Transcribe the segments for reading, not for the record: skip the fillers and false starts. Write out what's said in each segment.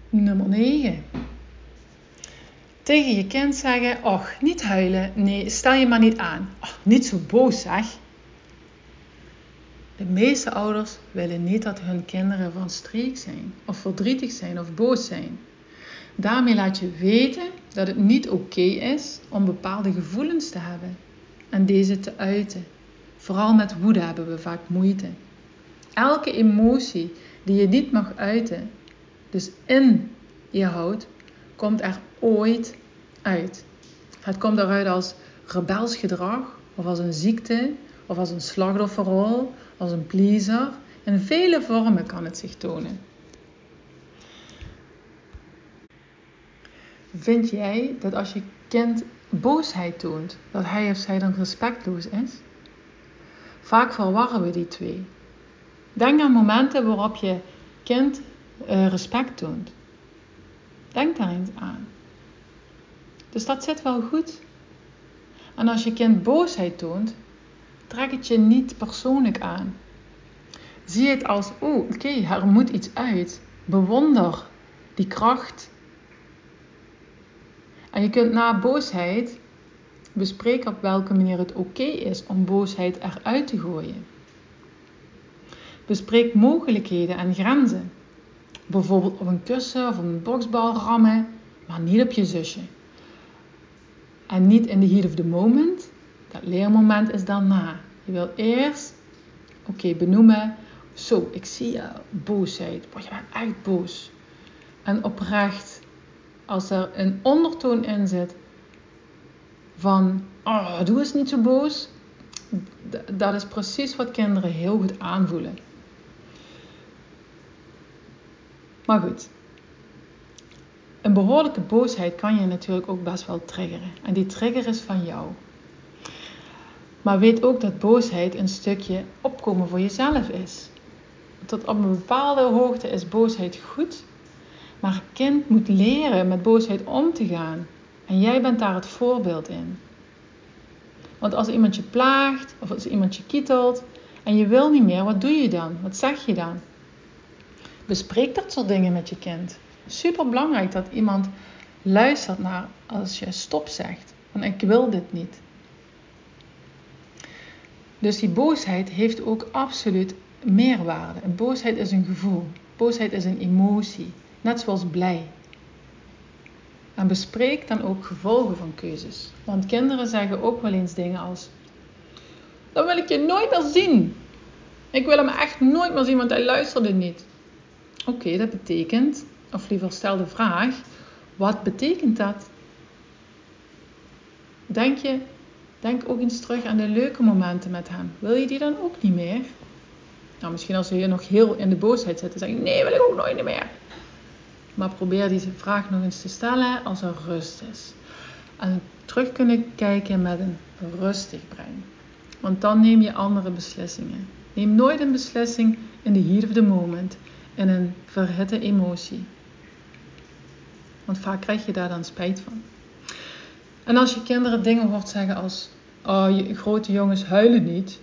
Nummer 9. Tegen je kind zeggen, och, niet huilen, nee, stel je maar niet aan. Och, niet zo boos zeg. De meeste ouders willen niet dat hun kinderen van streek zijn, of verdrietig zijn, of boos zijn. Daarmee laat je weten dat het niet oké is om bepaalde gevoelens te hebben en deze te uiten. Vooral met woede hebben we vaak moeite. Elke emotie die je niet mag uiten, dus in je houdt, komt er ooit uit. Het komt eruit als rebels gedrag, of als een ziekte, of als een slachtofferrol, als een pleaser. In vele vormen kan het zich tonen. Vind jij dat als je kind boosheid toont, dat hij of zij dan respectloos is? Vaak verwarren we die twee. Denk aan momenten waarop je kind respect toont. Denk daar eens aan. Dus dat zit wel goed. En als je kind boosheid toont, trek het je niet persoonlijk aan. Zie het als, oké, er moet iets uit. Bewonder die kracht. En je kunt na boosheid bespreken op welke manier het oké is om boosheid eruit te gooien. Bespreek mogelijkheden en grenzen. Bijvoorbeeld op een kussen of op een boksbal rammen, maar niet op je zusje. En niet in the heat of the moment. Dat leermoment is daarna. Je wil eerst, benoemen. Zo, ik zie je boosheid. Je bent echt boos. En oprecht, als er een ondertoon in zit van, doe eens niet zo boos. Dat is precies wat kinderen heel goed aanvoelen. Maar goed. Een behoorlijke boosheid kan je natuurlijk ook best wel triggeren. En die trigger is van jou. Maar weet ook dat boosheid een stukje opkomen voor jezelf is. Tot op een bepaalde hoogte is boosheid goed. Maar een kind moet leren met boosheid om te gaan. En jij bent daar het voorbeeld in. Want als iemand je plaagt, of als iemand je kietelt, en je wil niet meer, wat doe je dan? Wat zeg je dan? Bespreek dat soort dingen met je kind. Super belangrijk dat iemand luistert naar als je stop zegt. Van ik wil dit niet. Dus die boosheid heeft ook absoluut meerwaarde. En boosheid is een gevoel. Boosheid is een emotie. Net zoals blij. En bespreek dan ook gevolgen van keuzes. Want kinderen zeggen ook wel eens dingen als, dan wil ik je nooit meer zien. Ik wil hem echt nooit meer zien, want hij luisterde niet. Oké, dat betekent, of liever stel de vraag, wat betekent dat? Denk ook eens terug aan de leuke momenten met hem. Wil je die dan ook niet meer? Nou, misschien als je nog heel in de boosheid zit, dan zeg je, nee, wil ik ook nooit meer. Maar probeer deze vraag nog eens te stellen als er rust is. En terug kunnen kijken met een rustig brein. Want dan neem je andere beslissingen. Neem nooit een beslissing in the heat of the moment. In een verhitte emotie. Want vaak krijg je daar dan spijt van. En als je kinderen dingen hoort zeggen als, grote jongens huilen niet.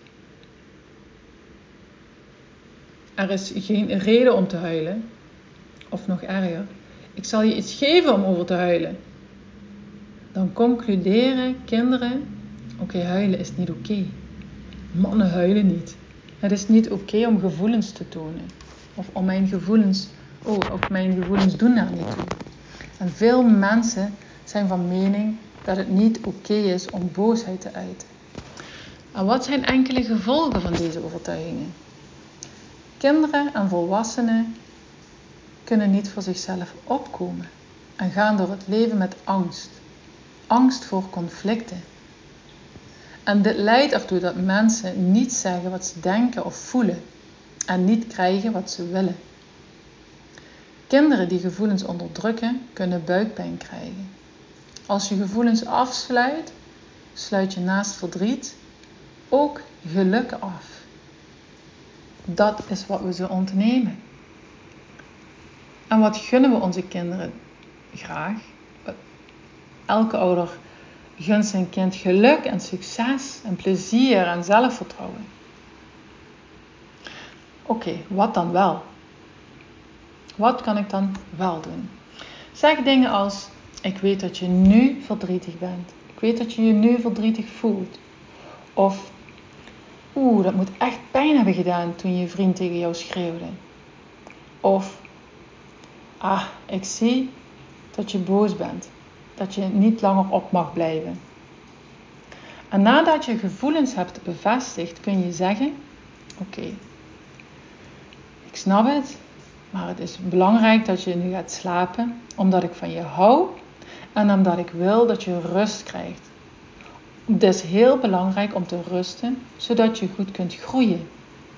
Er is geen reden om te huilen. Of nog erger, ik zal je iets geven om over te huilen. Dan concluderen kinderen, huilen is niet oké. Mannen huilen niet. Het is niet oké om gevoelens te tonen. Of mijn gevoelens doen daar niet toe. En veel mensen zijn van mening dat het niet oké is om boosheid te uiten. En wat zijn enkele gevolgen van deze overtuigingen? Kinderen en volwassenen kunnen niet voor zichzelf opkomen en gaan door het leven met angst. Angst voor conflicten. En dit leidt ertoe dat mensen niet zeggen wat ze denken of voelen en niet krijgen wat ze willen. Kinderen die gevoelens onderdrukken, kunnen buikpijn krijgen. Als je gevoelens afsluit, sluit je naast verdriet ook geluk af. Dat is wat we ze ontnemen. En wat gunnen we onze kinderen graag? Elke ouder gunt zijn kind geluk en succes en plezier en zelfvertrouwen. Wat dan wel? Wat kan ik dan wel doen? Zeg dingen als: ik weet dat je nu verdrietig bent. Ik weet dat je je nu verdrietig voelt. Of: dat moet echt pijn hebben gedaan toen je vriend tegen jou schreeuwde. Of: ik zie dat je boos bent. Dat je niet langer op mag blijven. En nadat je gevoelens hebt bevestigd, kun je zeggen: oké, ik snap het, maar het is belangrijk dat je nu gaat slapen, omdat ik van je hou en omdat ik wil dat je rust krijgt. Het is heel belangrijk om te rusten, zodat je goed kunt groeien.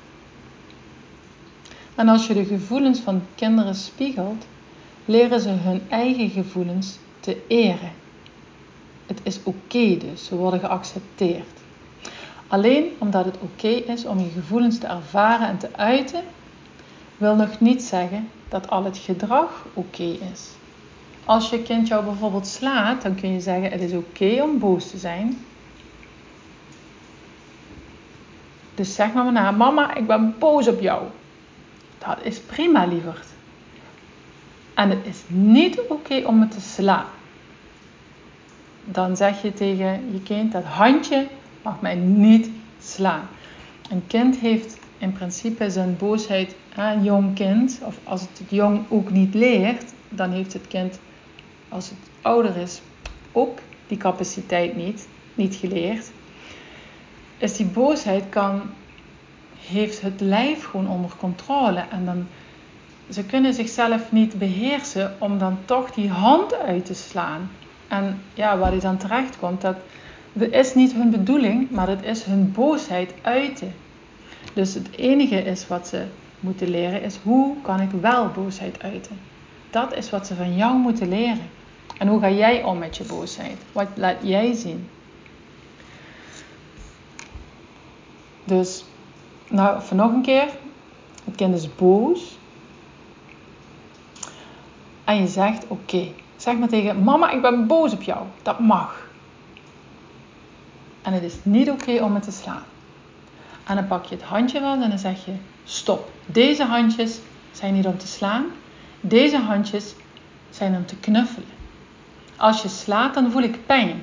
En als je de gevoelens van kinderen spiegelt, leren ze hun eigen gevoelens te eren. Het is oké dus, ze worden geaccepteerd. Alleen omdat het oké is om je gevoelens te ervaren en te uiten, wil nog niet zeggen dat al het gedrag oké is. Als je kind jou bijvoorbeeld slaat, dan kun je zeggen: het is oké om boos te zijn. Dus zeg maar na: mama, ik ben boos op jou. Dat is prima, lieverd. En het is niet oké om me te slaan. Dan zeg je tegen je kind: dat handje mag mij niet slaan. Een kind heeft in principe zijn boosheid, een jong kind, of als het jong ook niet leert, dan heeft het kind, als het ouder is, ook die capaciteit niet geleerd. Dus die boosheid heeft het lijf gewoon onder controle. En dan, ze kunnen zichzelf niet beheersen om dan toch die hand uit te slaan. En ja, waar die dan terecht komt, dat is niet hun bedoeling, maar dat is hun boosheid uiten. Dus het enige is wat ze moeten leren is: hoe kan ik wel boosheid uiten? Dat is wat ze van jou moeten leren. En hoe ga jij om met je boosheid? Wat laat jij zien? Dus, voor nog een keer. Het kind is boos. En je zegt: oké. Zeg maar tegen: mama, ik ben boos op jou. Dat mag. En het is niet oké om me te slaan. En dan pak je het handje wel en dan zeg je: stop. Deze handjes zijn niet om te slaan. Deze handjes zijn om te knuffelen. Als je slaat, dan voel ik pijn.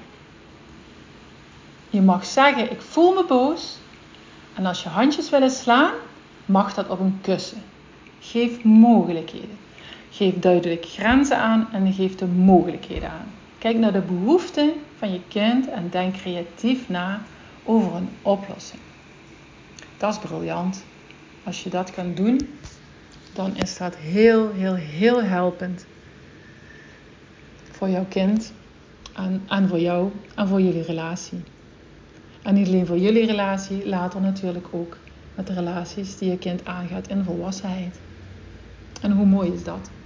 Je mag zeggen: ik voel me boos. En als je handjes willen slaan, mag dat op een kussen. Geef mogelijkheden. Geef duidelijk grenzen aan en geef de mogelijkheden aan. Kijk naar de behoeften van je kind en denk creatief na over een oplossing. Dat is briljant. Als je dat kan doen, dan is dat heel, heel, heel helpend voor jouw kind en voor jou en voor jullie relatie. En niet alleen voor jullie relatie, later natuurlijk ook met de relaties die je kind aangaat in volwassenheid. En hoe mooi is dat?